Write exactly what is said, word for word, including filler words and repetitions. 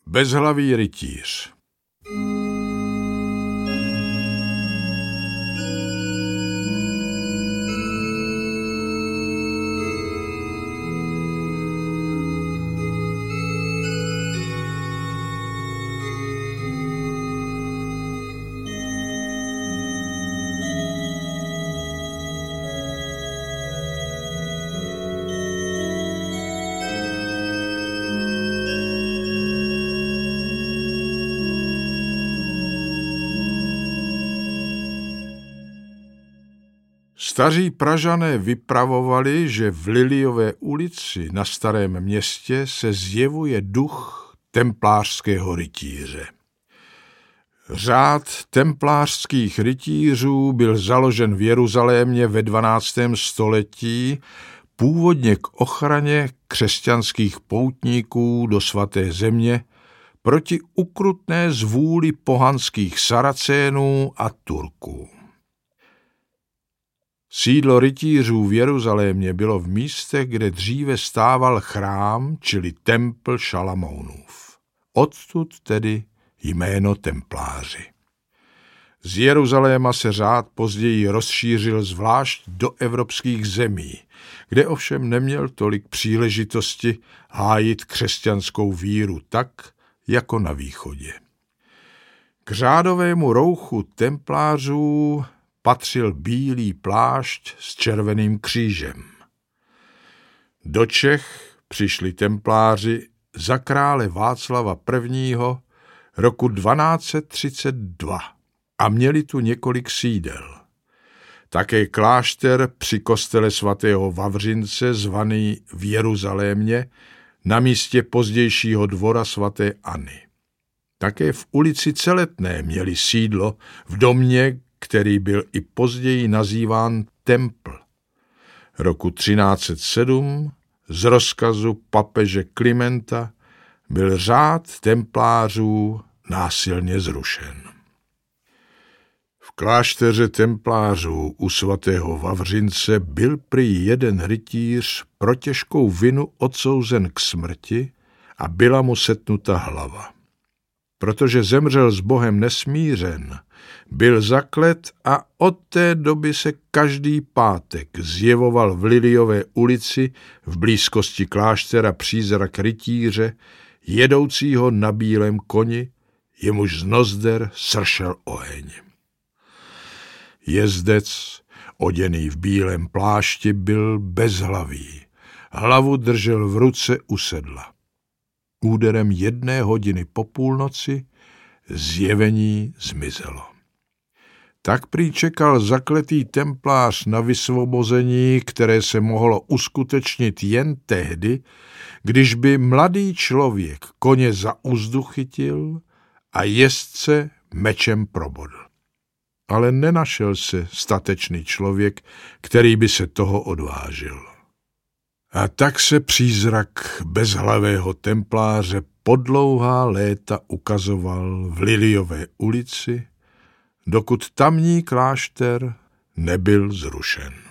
Bezhlavý rytíř. Staří Pražané vypravovali, že v Liliové ulici na Starém Městě se zjevuje duch templářského rytíře. Řád templářských rytířů byl založen v Jeruzalémě ve dvanáctém století, původně k ochraně křesťanských poutníků do svaté země proti ukrutné zvůli pohanských Saracénů a Turků. Sídlo rytířů v Jeruzalémě bylo v místech, kde dříve stával chrám, čili templ Šalamounův. Odtud tedy jméno templáři. Z Jeruzaléma se řád později rozšířil zvlášť do evropských zemí, kde ovšem neměl tolik příležitosti hájit křesťanskou víru tak, jako na východě. K řádovému rouchu templářů patřil bílý plášť s červeným křížem. Do Čech přišli templáři za krále Václava prvního. roku dvanáct set třicet dva a měli tu několik sídel. Také klášter při kostele svatého Vavřince zvaný v Jeruzalémě na místě pozdějšího dvora svaté Anny. Také v ulici Celetné měli sídlo v domě, který byl i později nazýván Templ. Roku třináct set sedm z rozkazu papeže Klimenta byl řád templářů násilně zrušen. V klášteře templářů u svatého Vavřince byl prý jeden rytíř pro těžkou vinu odsouzen k smrti a byla mu setnuta hlava. Protože zemřel s Bohem nesmířen, byl zaklet a od té doby se každý pátek zjevoval v Liliové ulici v blízkosti kláštera přízrak rytíře, jedoucího na bílém koni, jemuž z nozder sršel oheň. Jezdec, oděný v bílém plášti, byl bezhlavý, hlavu držel v ruce u sedla. Úderem jedné hodiny po půlnoci zjevení zmizelo. Tak prý čekal zakletý templář na vysvobození, které se mohlo uskutečnit jen tehdy, když by mladý člověk koně za uzdu chytil a jezdce mečem probodl. Ale nenašel se statečný člověk, který by se toho odvážil. A tak se přízrak bezhlavého templáře po dlouhá léta ukazoval v Liliové ulici, dokud tamní klášter nebyl zrušen.